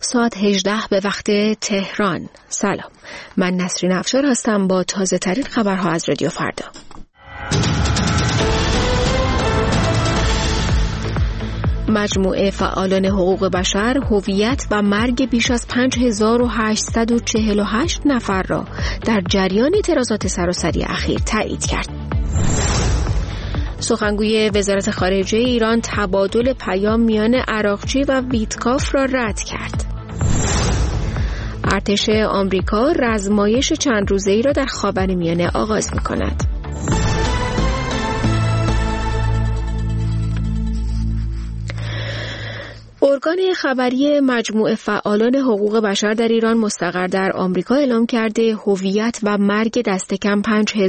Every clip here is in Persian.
ساعت 18 به وقت تهران. سلام، من نسرین افشار هستم با تازه ترین خبرها از رادیو فردا. مجموعه فعالان حقوق بشر هویت و مرگ بیش از 5848 نفر را در جریان اعتراضات سراسری اخیر تایید کرد. سخنگوی وزارت خارجه ایران تبادل پیام میان عراقچی و ویتکاف را رد کرد. ارتش آمریکا رزمایش چند روزه‌ای را در خاورمیانه آغاز می‌کند. ارگان خبری مجموعه فعالان حقوق بشر در ایران مستقر در آمریکا اعلام کرده هویت و مرگ دست کم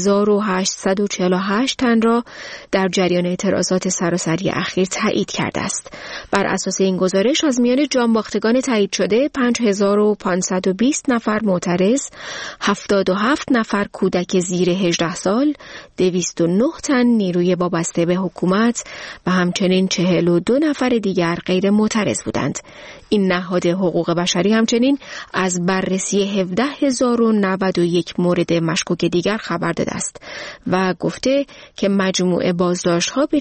5848 تن را در جریان اعتراضات سراسری اخیر تایید کرده است. بر اساس این گزارش از میان جانباختگان تایید شده 5520 نفر معترض، 77 نفر کودک زیر 18 سال، 209 تن نیروی وابسته به حکومت و همچنین 42 نفر دیگر غیر معترض بودند. این نهاد حقوق بشری همچنین از بررسی 17091 مورد مشکوک دیگر خبر داده است و گفته که مجموع بازداشت‌ها به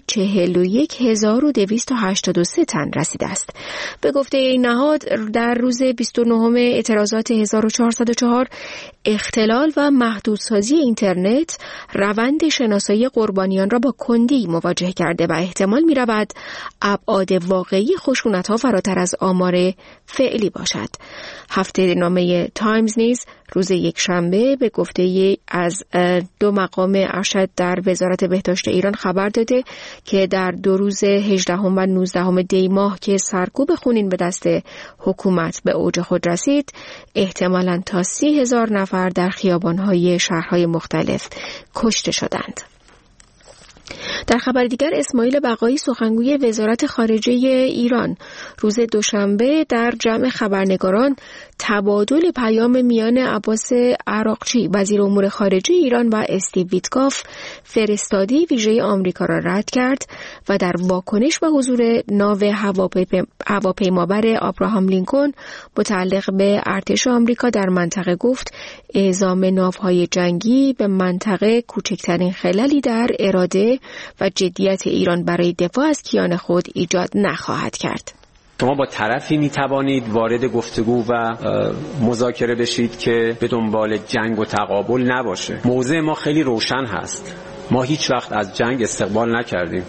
41283 تن رسیده است. به گفته این نهاد در روز 29 اعتراضات 1404 اختلال و محدودسازی اینترنت روند شناسایی قربانیان را با کندی مواجه کرده و احتمال می‌رود ابعاد واقعی خشونت‌ها فراتر از آمار فعلی باشد. هفته نامه تایمز نیز روز یکشنبه به گفته از دو مقام ارشد در وزارت بهداشت ایران خبر داده که در 2 روز 18 و 19 دی ماه که سرکوب خونین به دست حکومت به اوج خود رسید، احتمالاً تا 30,000 نفر در خیابان‌های شهرهای مختلف کشته شدند. در خبر دیگر اسماعیل بقایی سخنگوی وزارت خارجه ایران روز دوشنبه در جمع خبرنگاران تبادل پیام میان عباس عراقچی وزیر امور خارجه ایران و استیو ویتکاف فرستادی ویژه آمریکا را رد کرد و در واکنش به حضور ناو هواپیمابر آبراهام لینکن متعلق به ارتش آمریکا در منطقه گفت اعزام ناوهای جنگی به منطقه کوچکترین خللی در اراده و جدیت ایران برای دفاع از کیان خود ایجاد نخواهد کرد. شما با طرفی می توانید وارد گفتگو و مذاکره بشید که به دنبال جنگ و تقابل نباشه. موضع ما خیلی روشن هست. ما هیچ وقت از جنگ استقبال نکردیم.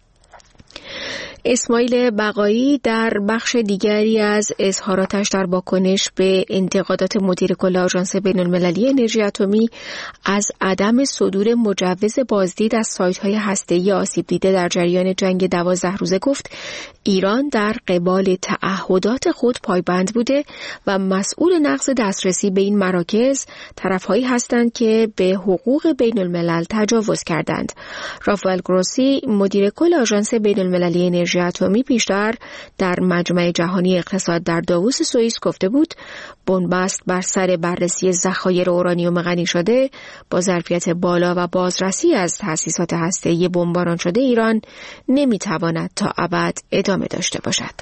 اسماعیل بقایی در بخش دیگری از اظهاراتش در واکنش به انتقادات مدیر کل آژانس بین‌المللی انرژی اتمی از عدم صدور مجوز بازدید از سایت‌های هسته‌ای آسیب دیده در جریان جنگ 12 روزه گفت ایران در قبال تعهدات خود پایبند بوده و مسئول نقض دسترسی به این مراکز طرف‌هایی هستند که به حقوق بین‌الملل تجاوز کردند. رافائل گروسی مدیر کل آژانس بین‌المللی انرژی اتمی پیشتر در مجمع جهانی اقتصاد در داووس سوئیس گفته بود بنبست بر سر بررسی ذخایر اورانیوم غنی شده با ظرفیت بالا و بازرسی از تأسیسات هسته‌ای بمباران شده ایران نمیتواند تا ابد ادامه داشته باشد.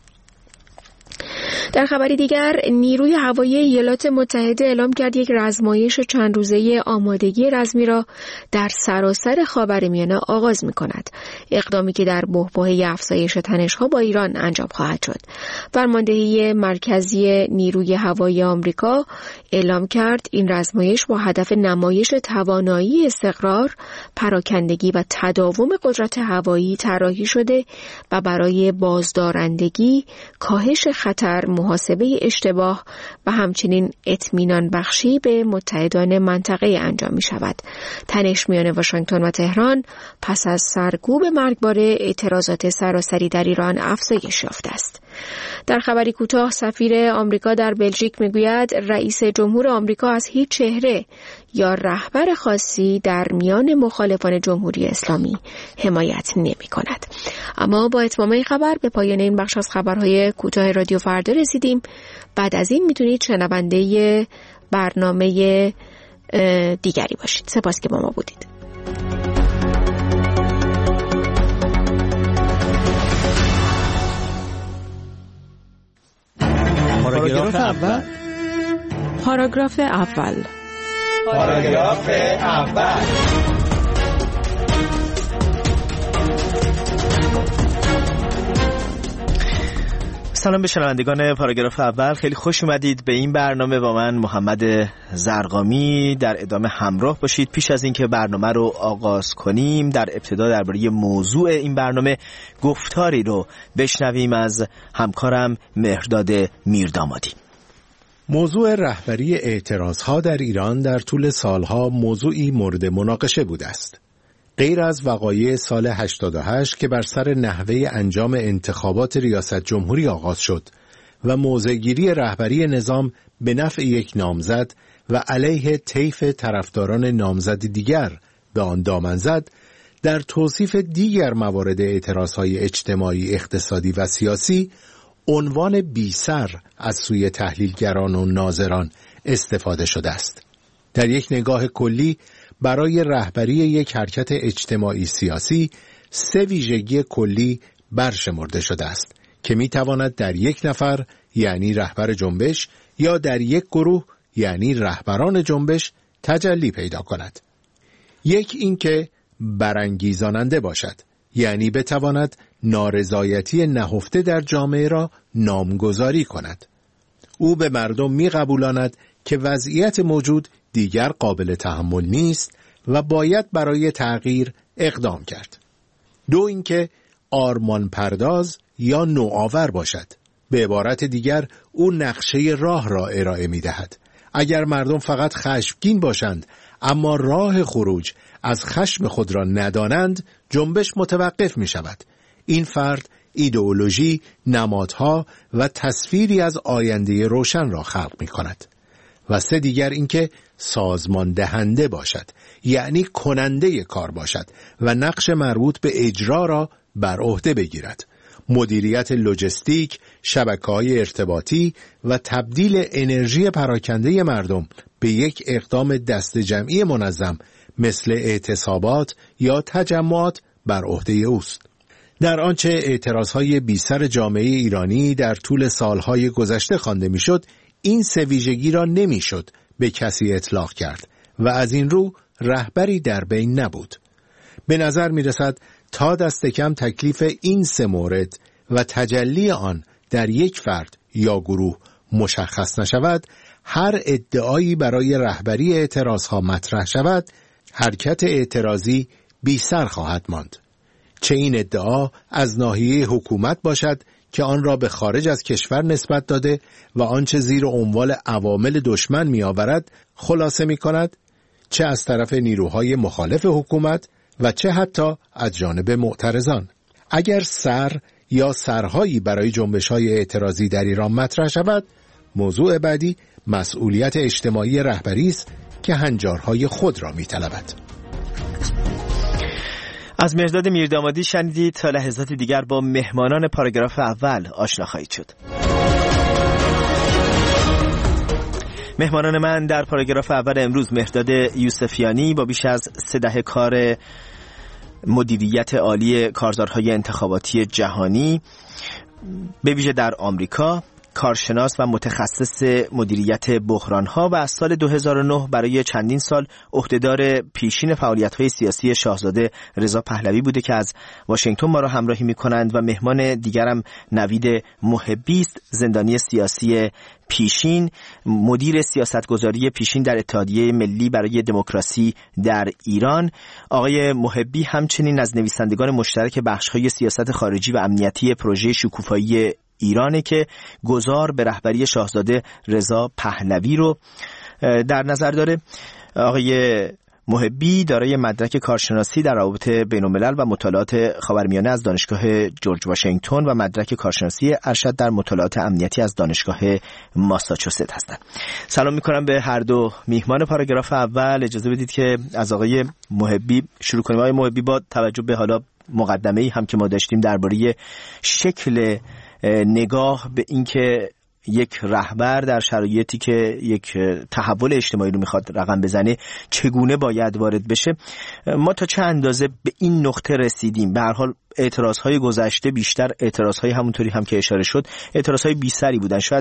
در خبری دیگر نیروی هوایی ایالات متحده اعلام کرد یک رزمایش چند روزه آمادگی رزمی را در سراسر خاورمیانه آغاز می‌کند. اقدامی که در بحبوحه افزایش تنش‌ها با ایران انجام خواهد شد. فرماندهی مرکزی نیروی هوایی آمریکا اعلام کرد این رزمایش با هدف نمایش توانایی استقرار، پراکندگی و تداوم قدرت هوایی طراحی شده و برای بازدارندگی، کاهش خطر، محاسبه اشتباه و همچنین اطمینان بخشی به متحدان منطقه انجام می شود. تنش میان واشنگتن و تهران پس از سرکوب مرگبار اعتراضات سراسری در ایران افزایش یافته است. در خبری کوتاه سفیر آمریکا در بلژیک میگوید رئیس جمهور آمریکا از هیچ چهره یا رهبر خاصی در میان مخالفان جمهوری اسلامی حمایت نمی کند. اما با اتمام این خبر به پایان این بخش از خبرهای کوتاه رادیو فردا رسیدیم. بعد از این میتونید شنونده برنامه دیگری باشید. سپاس که با ما بودید. پاراگراف اول. پاراگراف اول. پاراگراف اول. سلام به شنوندگان پاراگراف اول، خیلی خوش اومدید به این برنامه. با من محمد زرقامی در ادامه همراه باشید. پیش از اینکه برنامه رو آغاز کنیم، در ابتدا درباره موضوع این برنامه گفتاری رو بشنویم از همکارم مهرداد میردامادی. موضوع رهبری اعتراضها در ایران در طول سالها موضوعی مورد مناقشه بوده است. غیر از وقایع سال 88 که بر سر نحوه انجام انتخابات ریاست جمهوری آغاز شد و موضع‌گیری رهبری نظام به نفع یک نامزد و علیه طیف طرفداران نامزد دیگر به آن دامن زد، در توصیف دیگر موارد اعتراضهای اجتماعی، اقتصادی و سیاسی عنوان بی‌سر از سوی تحلیلگران و ناظران استفاده شده است. در یک نگاه کلی برای رهبری یک حرکت اجتماعی سیاسی 3 ویژگی کلی برشمرده شده است که میتواند در یک نفر یعنی رهبر جنبش یا در یک گروه یعنی رهبران جنبش تجلی پیدا کند. یک، اینکه برانگیزاننده باشد، یعنی بتواند نارضایتی نهفته در جامعه را نامگذاری کند. او به مردم میقبولاند که وضعیت موجود دیگر قابل تحمل نیست و باید برای تغییر اقدام کرد. 2، اینکه آرمان پرداز یا نوآور باشد. به عبارت دیگر او نقشه راه را ارائه می دهد. اگر مردم فقط خشمگین باشند اما راه خروج از خشم خود را ندانند، جنبش متوقف می شود. این فرد ایدئولوژی، نمادها و تصویری از آینده روشن را خلق می کند. و 3 دیگر، اینکه سازمان دهنده باشد، یعنی کننده کار باشد و نقش مربوط به اجرا را بر عهده بگیرد. مدیریت لوجستیک، شبکه‌های ارتباطی و تبدیل انرژی پراکنده مردم به یک اقدام دست جمعی منظم مثل اعتصابات یا تجمعات بر عهده اوست. در آنچه اعتراضهای بی‌سر جامعه ایرانی در طول سالهای گذشته خوانده میشد، این 3 ویژگی را نمیشد به کسی اطلاق کرد و از این رو رهبری در بین نبود. به نظر می رسد تا دست کم تکلیف این 3 مورد و تجلی آن در یک فرد یا گروه مشخص نشود، هر ادعایی برای رهبری اعتراضها مطرح شود، حرکت اعتراضی بی سر خواهد ماند. چه این ادعا از ناحیه حکومت باشد که آن را به خارج از کشور نسبت داده و آنچه زیر عنوان عوامل دشمن می آورد خلاصه می کند، چه از طرف نیروهای مخالف حکومت و چه حتی از جانب معترضان. اگر سر یا سرهایی برای جنبش‌های اعتراضی در ایران مطرح شود، موضوع بعدی مسئولیت اجتماعی رهبری است که هنجارهای خود را می‌طلبد. از مهرداد میردامادی شنیدید. تا لحظات دیگر با مهمانان پاراگراف اول آشنا خواهید شد. مهمانان من در پاراگراف اول امروز: مهرداد یوسفیانی با بیش از 3 دهه کار مدیریت عالی کارزارهای انتخاباتی جهانی، به ویژه در آمریکا، کارشناس و متخصص مدیریت بحران‌ها و از سال 2009 برای چندین سال عهدهدار پیشین فعالیت‌های سیاسی شاهزاده رضا پهلوی بوده که از واشنگتن ما را همراهی می‌کنند. و مهمان دیگرم نوید محبی است، زندانی سیاسی پیشین، مدیر سیاستگذاری پیشین در اتحادیه ملی برای دموکراسی در ایران. آقای محبی همچنین از نویسندگان مشترک بخش‌های سیاست خارجی و امنیتی پروژه شکوفایی ایرانه که گذار به رهبری شاهزاده رضا پهلوی رو در نظر داره. آقای محبی دارای مدرک کارشناسی در روابط بین‌الملل و مطالعات خاورمیانه از دانشگاه جورج واشنگتن و مدرک کارشناسی ارشد در مطالعات امنیتی از دانشگاه ماساچوست هستند. سلام می‌کنم به هر دو میهمان پاراگراف اول. اجازه بدید که از آقای محبی شروع کنیم. آقای محبی، با توجه به حالا مقدمه‌ای هم که ما داشتیم درباره شکل نگاه به اینکه یک رهبر در شرایطی که یک تحول اجتماعی رو میخواد رقم بزنه چگونه باید وارد بشه، ما تا چه اندازه به این نقطه رسیدیم؟ به هر حال اعتراضهای گذشته بیشتر اعتراضهای همونطوری هم که اشاره شد اعتراضهای بی‌سری بودن. شاید